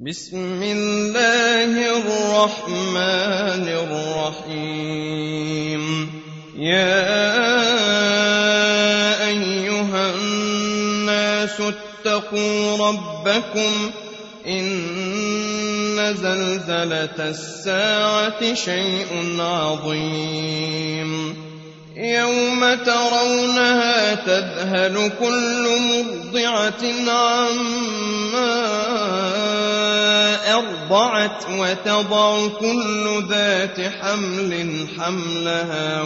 بسم الله الرحمن الرحيم. يا أيها الناس اتقوا ربكم إن زلزلة الساعة شيء عظيم يوم ترونها تذهل كل مرضعة عما أرضعت وتضع كل ذات حمل حملها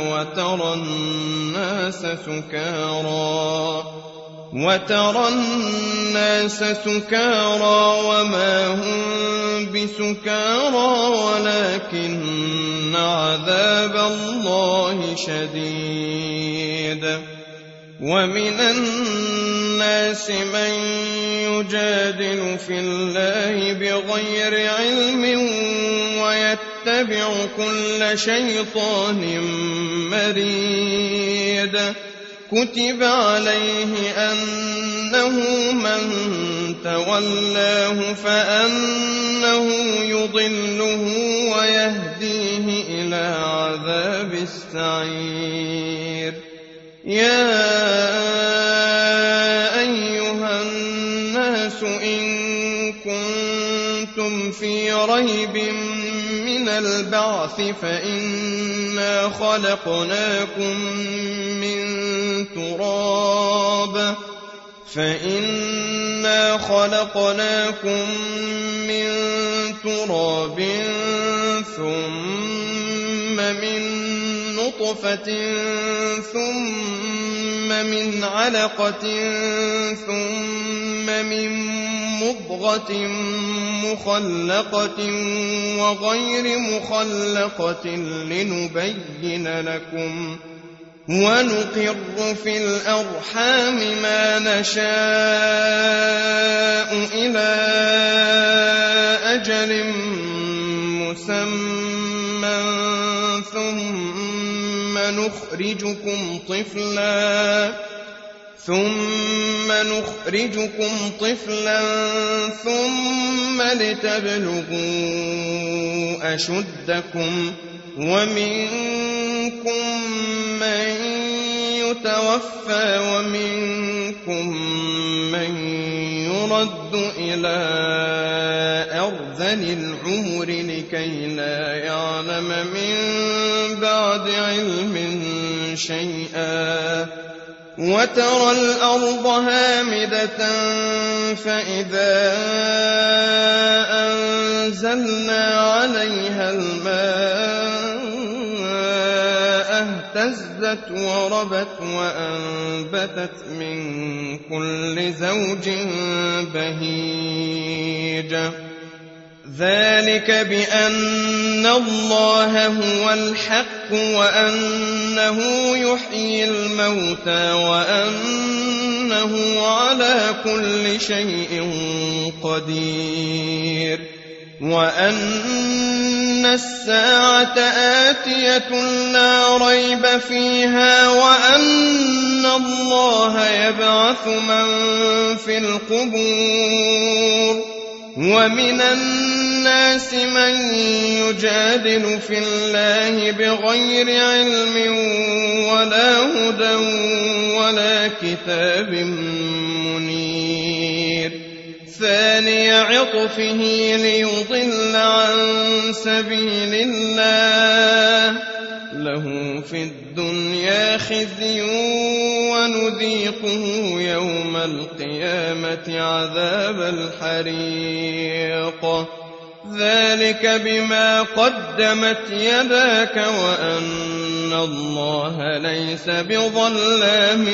وترى الناس سكارى وما هم بسكارى ولكن عذاب الله شديد. ومن الناس من يجادل في الله بغير علم ويتبع كل شيطان مريد. كتب عليه أنه من تولاه فأنه يضله ويهديه إلى عذاب السعير. يا أيها الناس إن كنتم في ريب من البعث فإنا خلقناكم من تراب ثم من نطفة ثم من علقة ثم من مضغة مخلقة وغير مخلقة لنبين لكم ونقر في الأرحام ما نشاء إلى أجل مسمى ثم نخرجكم طفلا ثم لتبلغوا أشدكم ومنكم من يتوفى ومنكم من يرد إلى أرذل العمر لكي لا يعلم من بعد علم شيئا. وترى الأرض هامدة فإذا أنزلنا عليها الماء اهتزت وربت وأنبتت من كل زوج بهيج. ذلك بأن الله هو الحق وأنه يحيي الموتى وأنه على كل شيء قدير وأن الساعة آتية لا ريب فيها وأن الله يبعث من في القبور. ومن الناس من يجادل في الله بغير علم ولا هدى ولا كتاب منير. ثاني عطفه ليضل عن سبيل الله له في الدنيا خزي ونذيقه يوم القيامة عذاب الحريق. ذلك بما قدمت يداك وأن الله ليس بظلام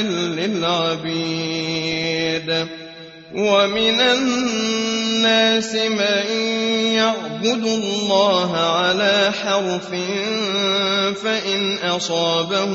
للعبيد. ومن الناس من يعبد الله على حرف فإن أصابه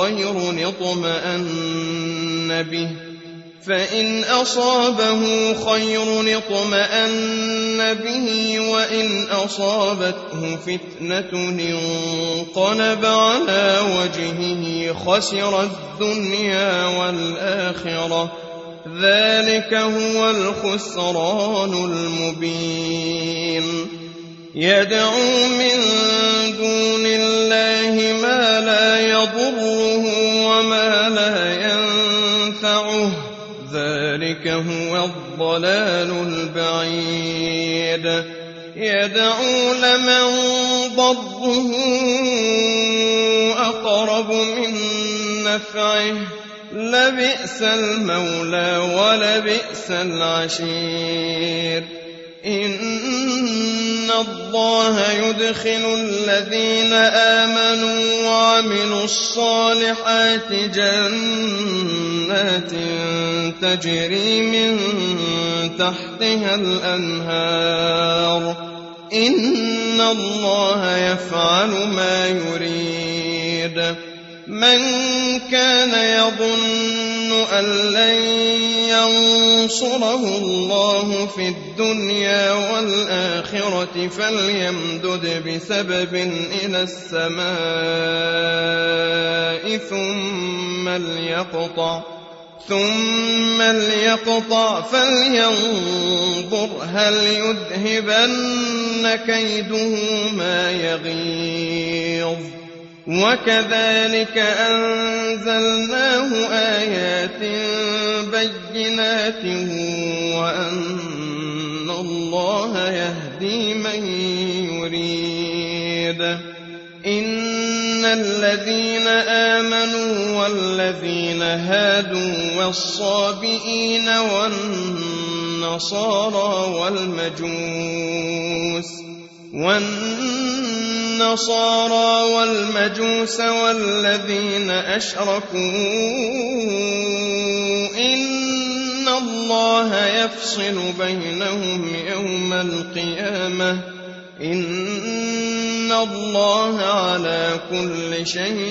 خير اطمأن به وإن أصابته فتنة انقلب على وجهه خسر الدنيا والآخرة ذلك هو الخسران المبين يدعو من دون الله ما لا يضره وما لا ينفعه ذلك هو الضلال البعيد يدعو لمن ضره أقرب من نفعه لبئس المولى ولبئس العشير إن الله يدخل الذين آمنوا وعملوا الصالحات جنات تجري من تحتها الأنهار إن الله يفعل ما يريد من كان يظن أن لن ينصره الله في الدنيا والآخرة فليمدد بسبب إلى السماء ثم ليقطع فلينظر هل يذهبن كيده ما يغيظ وكذلك أنزلناه آيات بينات وأن الله يهدي من يريد إن الذين آمنوا والذين هادوا والصابئين والنصارى والمجوس والذين أشركوا إن الله يفصل بينهم يوم القيامة إن الله على كل شيء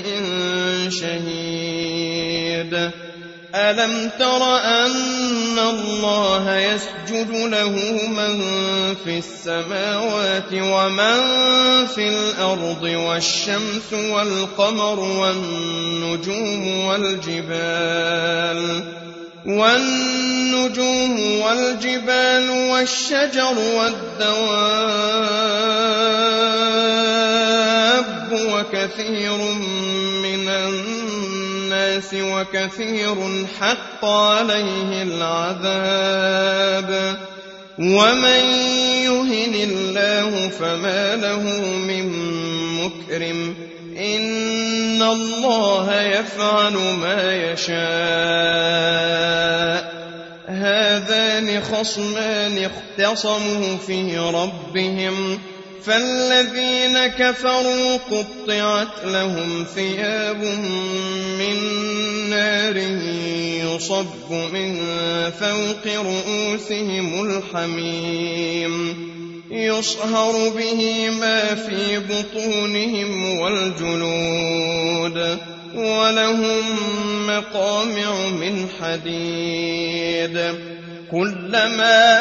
شهيد ألم تر أن الله يسجد له من في السماوات ومن في الأرض والشمس والقمر والنجوم والجبال والشجر والدواب وكثير من الناس وكثير حق عليه العذاب ومن يهن الله فما له من مكرم إن الله يفعل ما يشاء هذان خصمان اختصموا في ربهم فالذين كفروا قطعت لهم ثياب من نار يصب من فوق رؤوسهم الحميم يصهر به ما في بطونهم والجلود ولهم مقامع من حديد كلما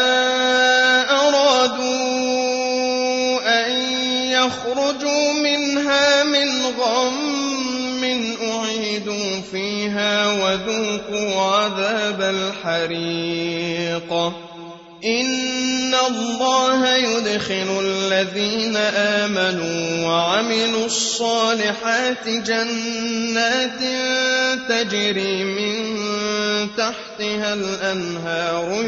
أرادوا أن يخرجوا منها من غم أعيدوا فيها وذوقوا عذاب الحريق إن الله يدخل الذين آمنوا وعملوا الصالحات جنات تجري من تحتها الأنهار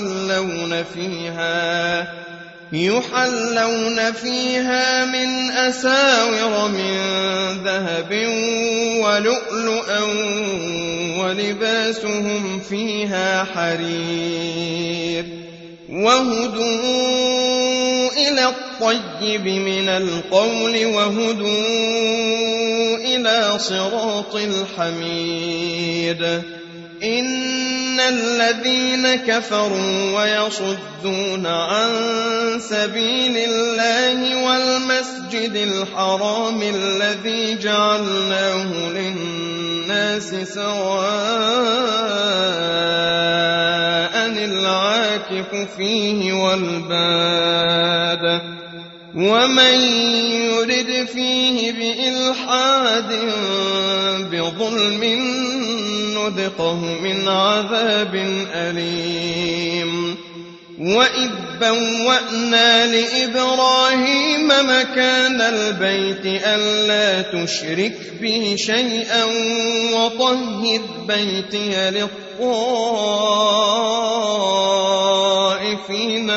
يحلون فيها من أساور من ذهب ولؤلؤا ولباسهم فيها حرير وهدوا إلى الطيب من القول وهدوا إلى صراط الحميد إن الذين كفروا ويصدون عن سبيل الله والمسجد الحرام الذي جعلناه للناس سواء العاكف فيه والباد ومن يرد فيه بإلحاد بظلم نذقه من عذاب أليم وإذ بوأنا لإبراهيم مكان البيت ألا تشرك بي شيئا وطهر بيتي للطائفين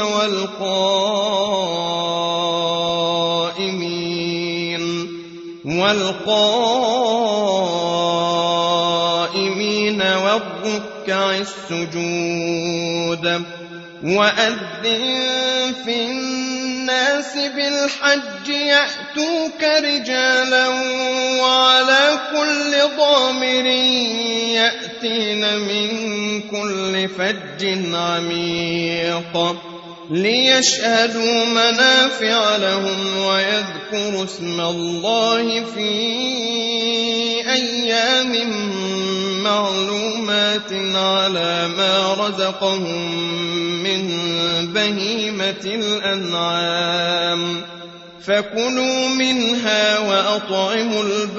والقائمين والركع السجود وأذن في الناس بالحج يأتوك رجالا وعلى كل ضامر يأتين من كل فج عميق ليشهدوا منافع لهم ويذكروا اسم الله في أيام معلومات على ما رزقهم من بهيمة الأنعام فكلوا منها وأطعموا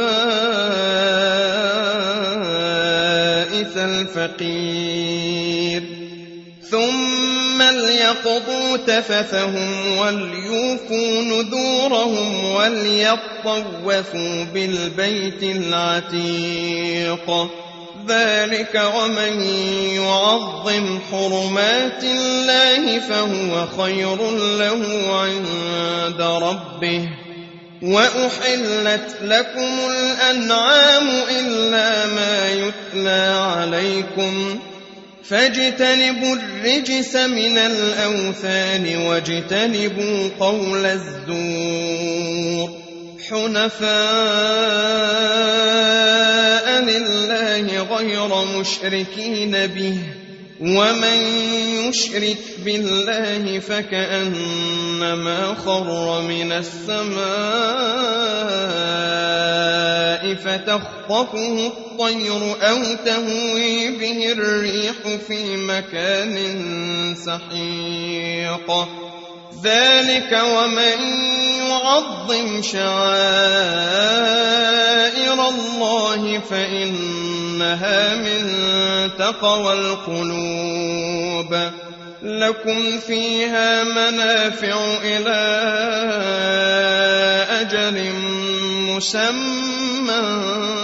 البائس الفقير ثم ليقضوا تفثهم وليوفوا نذورهم وليطوفوا بالبيت العتيق ذلك ومن يعظم حرمات الله فهو خير له عند ربه وأحلت لكم الأنعام إلا ما يتلى عليكم فاجتنبوا الرجس من الأوثان واجتنبوا قول الزور حنفاء لله غير مشركين به ومن يشرك بالله فكأنما خر من السماء فتخطفه الطير أو تهوي به الريح في مكان سحيق ذلك ومن يعظم شعائر الله فإنها من تقوى القلوب لكم فيها منافع إلى أجل مسمى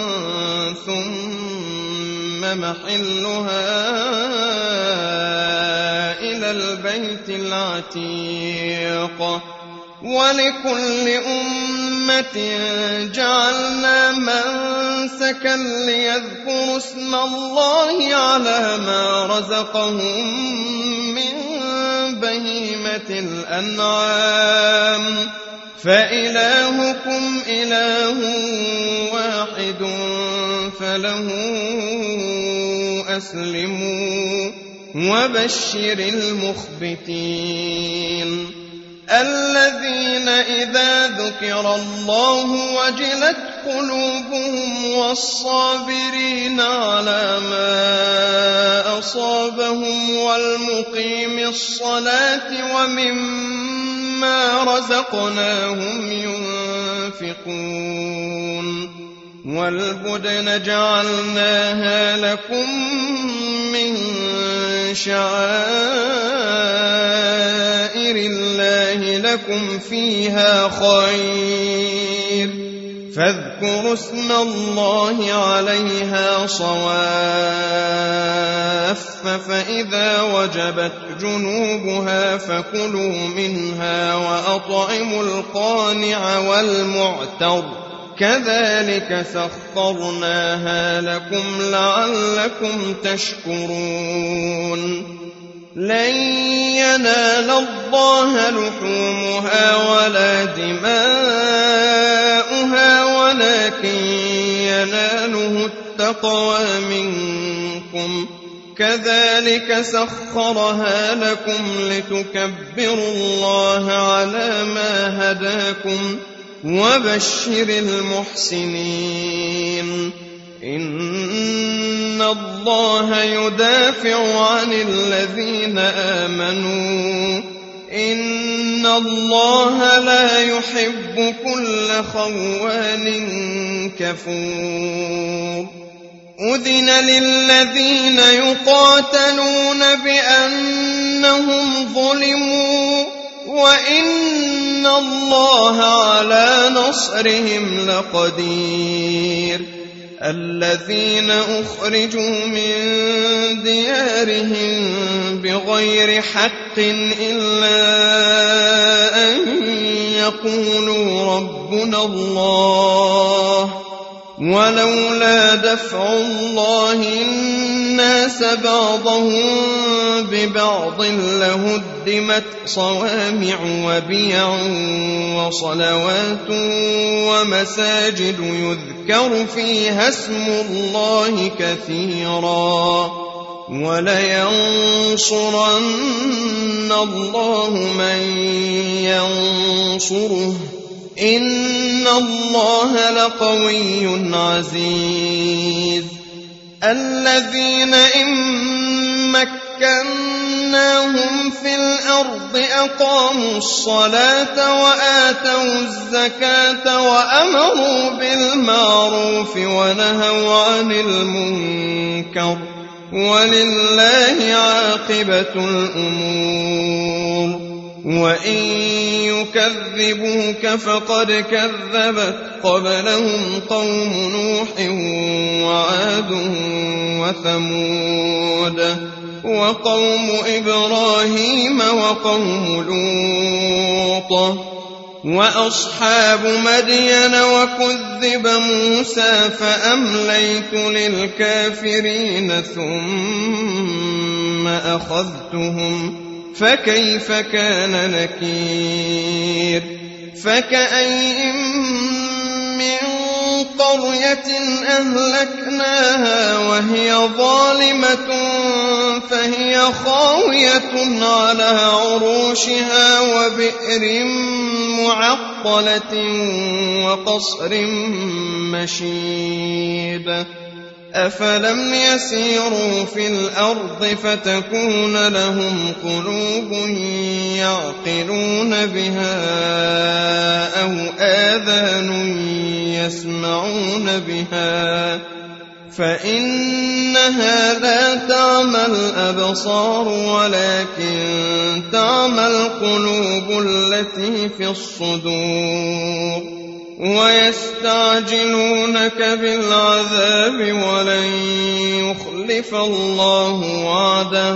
ثم محلها إلى البيت العتيق ولكل أمة جعلنا منسكا ليذكروا اسم الله على ما رزقهم من بهيمة الأنعام فإلهكم إله واحد فله أسلموا وبشر المخبتين الذين إذا ذكر الله وجلت قلوبهم والصابرين على ما أصابهم والمقيم الصلاة ومما رزقناهم ينفقون والبدن جعلناها لكم من شعائر الله لكم فيها خير فاذكروا اسم الله عليها صواف فإذا وجبت جنوبها فكلوا منها وأطعموا القانع والمعتر كذلك سخرناها لكم لعلكم تشكرون لن ينال الله لحومها ولا دماؤها ولكن يناله التقوى منكم كذلك سخرها لكم لتكبروا الله على ما هداكم وبشر المحسنين إن الله يدافع عن الذين آمنوا إن الله لا يحب كل خوان كفور أذن للذين يقاتلون بأنهم ظلموا وإن الله على نصرهم لقدير الذين أخرجوا من ديارهم بغير حق إلا أن يقولوا ربنا الله ولولا دفع الله الناس بعضهم ببعض لهدمت صوامع وبيع وصلوات ومساجد يذكر فيها اسم الله كثيرا ولينصرن الله من ينصره إن الله لقوي عزيز الذين إن مكناهم في الأرض أقاموا الصلاة وآتوا الزكاة وأمروا بالمعروف ونهوا عن المنكر ولله عاقبة الأمور وإن يكذبوك فقد كذبت قبلهم قوم نوح وعاد وثمود وقوم إبراهيم وقوم لوط وأصحاب مدين وكذب موسى فأمليت للكافرين ثم أخذتهم فكيف كان نكير فكأين من قرية أهلكناها وهي ظالمة فهي خاوية على عروشها وبئر معطلة وقصر مشيد أفلم يسيروا في الأرض فتكون لهم قلوب يعقلون بها أو آذان يسمعون بها فإنها لا تعمى الأبصار ولكن تعمى القلوب التي في الصدور ويستعجلونك بالعذاب ولن يخلف الله وعده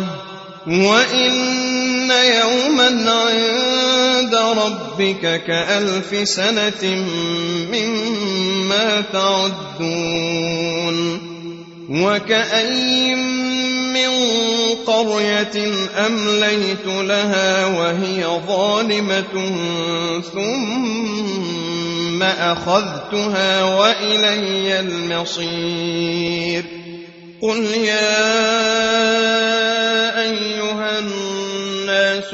وإن يوما عند ربك كألف سنة مما تعدون وكأين من قرية أمليت لها وهي ظالمة ثم أخذتها وإلي المصير قل يا أيها الناس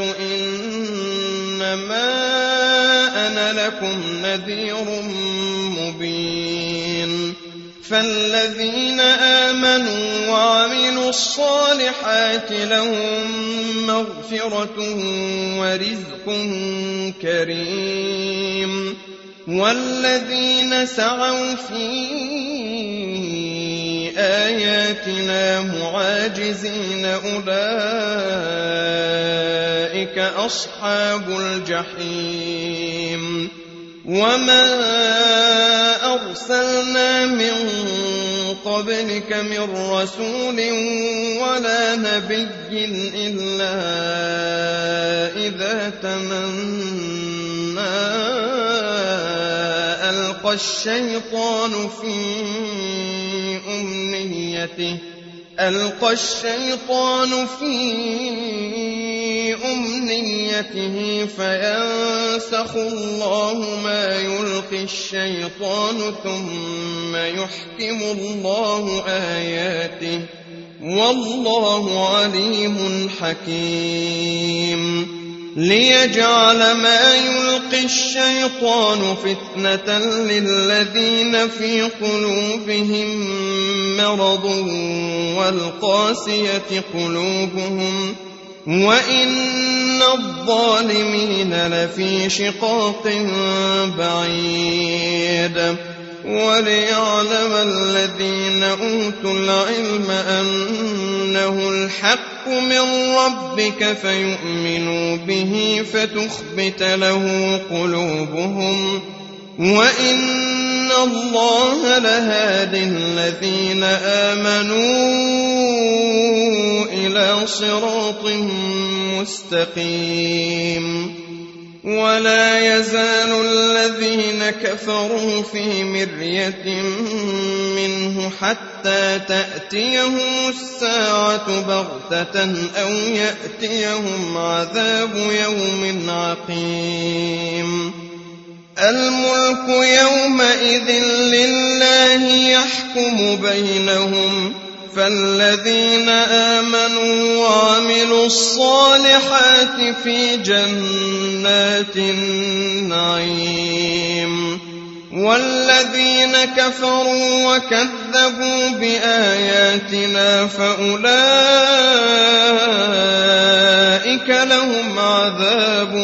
إنما أنا لكم نذير مبين فالذين آمنوا وعملوا الصالحات لهم مغفرة ورزق كريم والذين سعوا في آياتنا معاجزين أولئك أصحاب الجحيم وما أرسلنا من قبلك من رسول ولا نبي إلا إذا تمنى ألقى الشيطان في أمنيته فينسخ الله ما يلقي الشيطان ثم يحكم الله آياته والله عليم حكيم ليجعل ما يلقي الشيطان فتنة للذين في قلوبهم مرض والقاسية قلوبهم وإن الظالمين لفي شقاق بعيد وليعلم الذين أوتوا العلم أنه الحق من ربك فيؤمنوا به فتخبت له قلوبهم وإن الله لهادي الذين آمنوا إلى صراط مستقيم ولا يزال الذين كفروا في مرية منه حتى تأتيهم الساعة بغتة أو يأتيهم عذاب يوم عقيم الملك يومئذ لله يحكم بينهم فالذين آمنوا وعملوا الصالحات في جنات النعيم والذين كفروا وكذبوا بآياتنا فأولئك لهم عذاب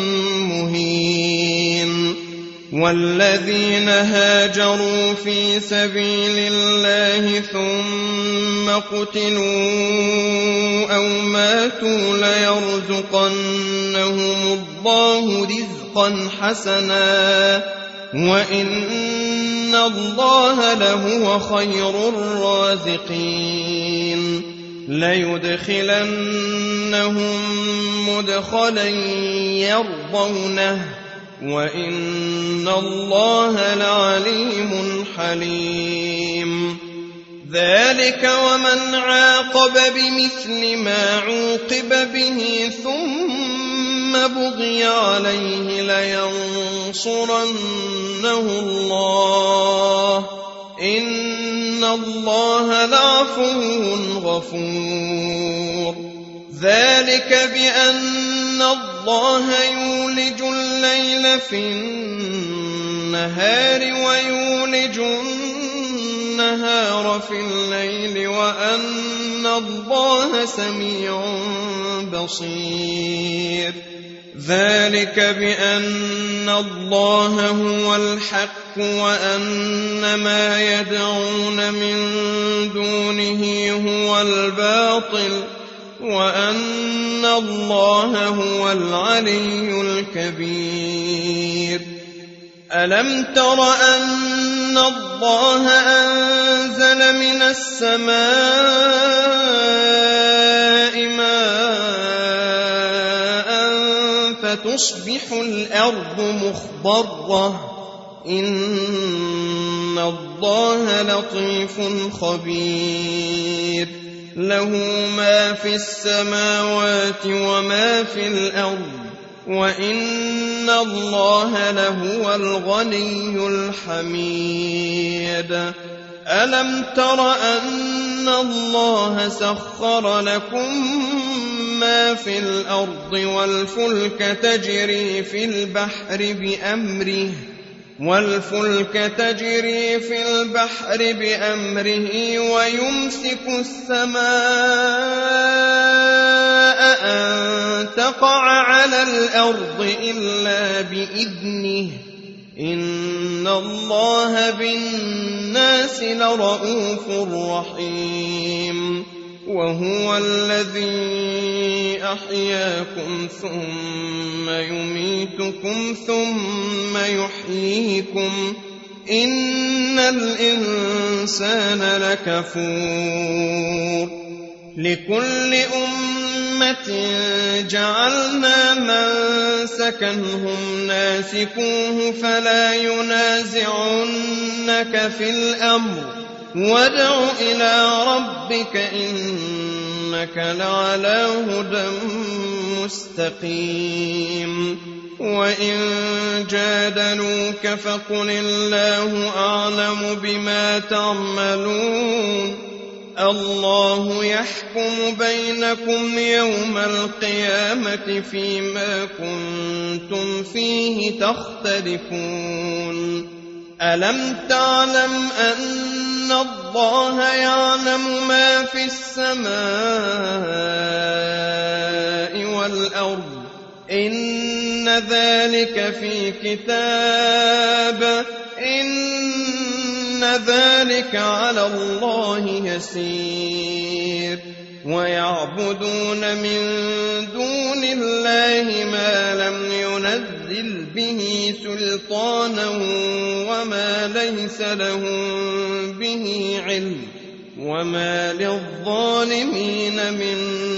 مهين والذين هاجروا في سبيل الله ثم قتلوا أو ماتوا ليرزقنهم الله رزقا حسنا وإن الله لهو خير الرازقين ليدخلنهم مدخلا يرضونه وإن الله لعليم حليم ذلك ومن عاقب بمثل ما عوقب به ثم بغي عليه لينصرنه الله إن الله لعفو غفور ذلك بأن الله يولج الليل في النهار ويولج النهار في الليل وأن الله سميع بصير ذلك بأن الله هو الحق وأن ما يدعون من دونه هو الباطل وأن الله هو العلي الكبير ألم تر أن الله أنزل من السماء ماء فتصبح الأرض مخضرة إن الله لطيف خبير له ما في السماوات وما في الأرض وإن الله لهو الغني الحميد ألم تر أن الله سخر لكم ما في الأرض والفلك تجري في البحر بأمره ويمسك السماء أن تقع على الأرض إلا بإذنه إن الله بالناس لرءوف رحيم وهو الذي أحياكم ثم يميتكم ثم يحييكم إن الإنسان لكفور لكل أمة جعلنا منسكا هم ناسكوه فلا ينازعنك في الأمر وادع إلى ربك إنك لعلى هدى مستقيم وإن جادلوك فقل الله أعلم بما تعملون الله يحكم بينكم يوم القيامة فيما كنتم فيه تختلفون ألم تعلم أن الله يعلم ما في السماء والأرض إن ذلك في كتاب إن ذلك على الله يسير ويعبدون من دون الله ما لم ينزل به سلطانا وما ليس لهم به علم وما للظالمين من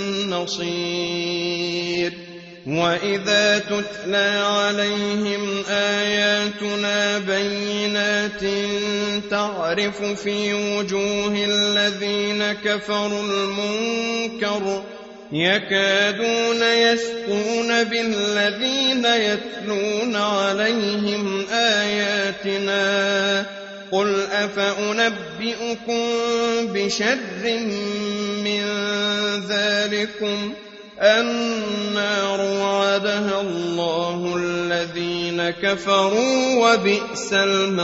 نصير وإذا تتلى عليهم آياتنا بينات تعرف في وجوه الذين كفروا المنكر يكادون يسطون بالذين يتلون عليهم آياتنا قل أفأنبئكم بشر من ذلكم النار وعدها الله الذين كفروا وبئس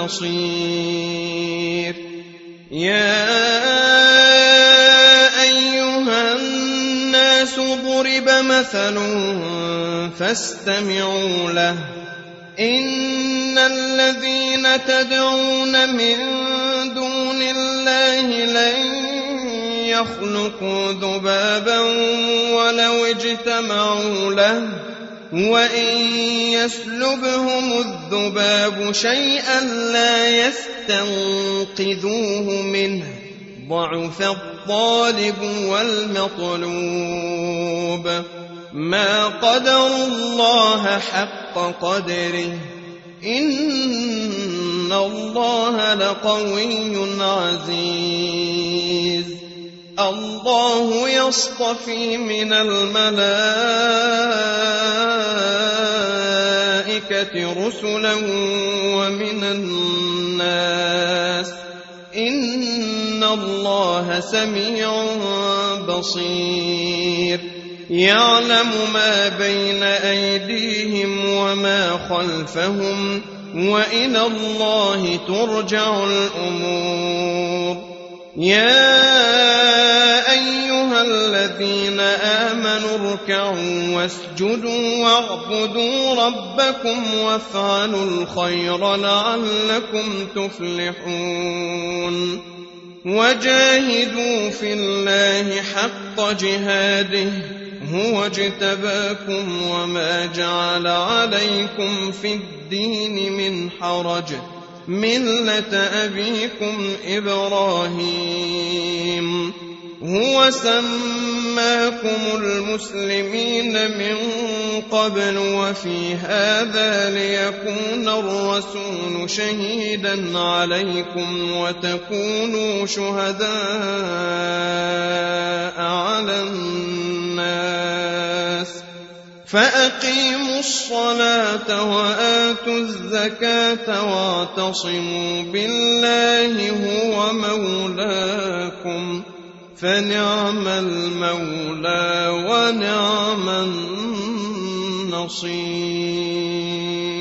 المصير يا أيها الناس ضرب مثل فاستمعوا له إن الذين تدعون من دون الله لن يخلقوا ذبابا ولو اجتمعوا له وإن يسلبهم الذباب شيئا لا يستنقذوه منه ضعف الطالب والمطلوب ما قدروا الله حق قدره إن الله لقوي عزيز الله يصطفي من الملائكة رسلا ومن الناس إن الله سميع بصير يعلم ما بين أيديهم وما خلفهم وإلى الله ترجع الأمور يا أيها الذين آمنوا اركعوا واسجدوا واعبدوا ربكم وافعلوا الخير لعلكم تفلحون وجاهدوا في الله حق جهاده هو اجتباكم وما جعل عليكم في الدين من حرج ملة أبيكم إبراهيم هو سماكم المسلمين من قبل وفي هذا ليكون الرسول شهيدا عليكم وتكونوا شهداء على الناس فأقيموا الصلاة وآتوا الزكاة واعتصموا بالله هو مولاكم فنعم المولى ونعم النصير